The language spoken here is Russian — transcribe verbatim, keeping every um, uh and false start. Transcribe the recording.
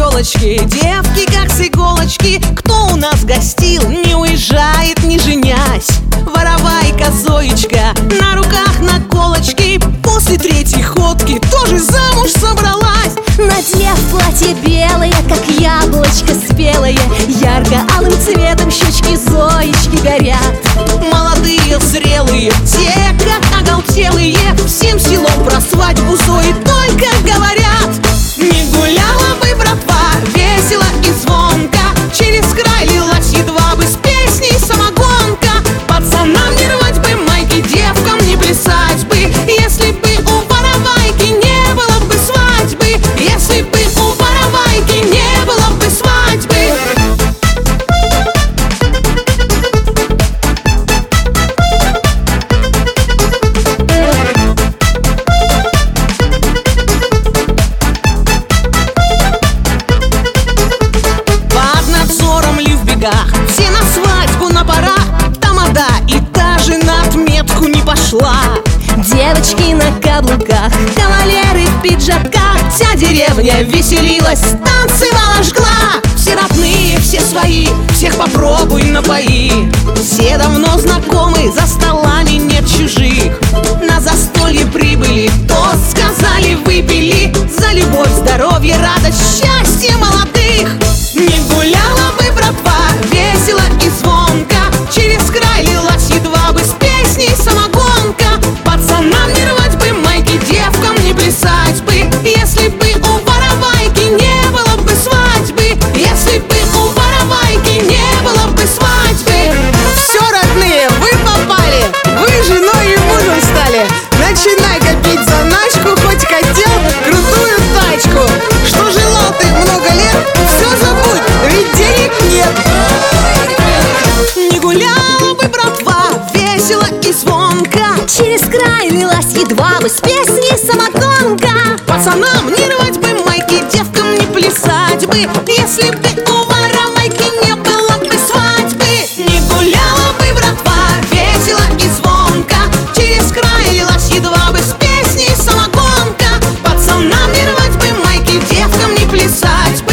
телочки, девки как с иголочки. Кто у нас гостил, не уезжает, не женясь. Воровайка Зоечка на руках наколочки. После третьей ходки тоже замуж собралась. Надев платье белое, как яблочко спелое, ярко-алым цветом щечки Зоечки горят. Молодые, зрелые, те как оголтелые, всем селом про свадьбу Зои только говорят. Не гуляла бы, братва, весело и звонко, через край лилась едва бы с песней самогонка. Пацанам не рвать бы майки, девкам не плясать бы, если бы у воровайки не было бы свадьбы. Если бы у воровайки не было бы свадьбы. Под надзором ли в бегах, все на свадьбу на парах. Тамада и даже на отметку не пошла. Девочки на каблуках, кавалеры в пиджаках. Вся деревня веселилась, танцевала, жгла. Все родные, все свои, всех попробуй напои. Все давно знакомы, за столами нет чужих. На застолье прибыли, тост сказали, выпили. За любовь, здоровье, радость, счастье молодых. Не гуляла бы, братва, весело и звонко, через край лилась едва бы с песней самогонка. Пацанам не рвать бы майки, девкам не плясать бы, если бы у воровайки не было бы свадьбы. Если бы у воровайки не было бы свадьбы. Все, родные, вы попали, вы женой и мужем стали. Начинай копить заначку, хоть хотел крутую тачку. Что желал ты много лет, все забудь, ведь денег нет. Не гуляла бы, братва, весело и звонко, через край лилась едва бы с песней самогонка. пацанам не рвать бы майки, девкам не плясать бы, если бы у воровайки не было бы свадьбы. Не гуляла бы, братва, весело и звонко, через край лилась едва бы с песней самогонка. Пацанам не рвать бы майки, девкам не плясать бы.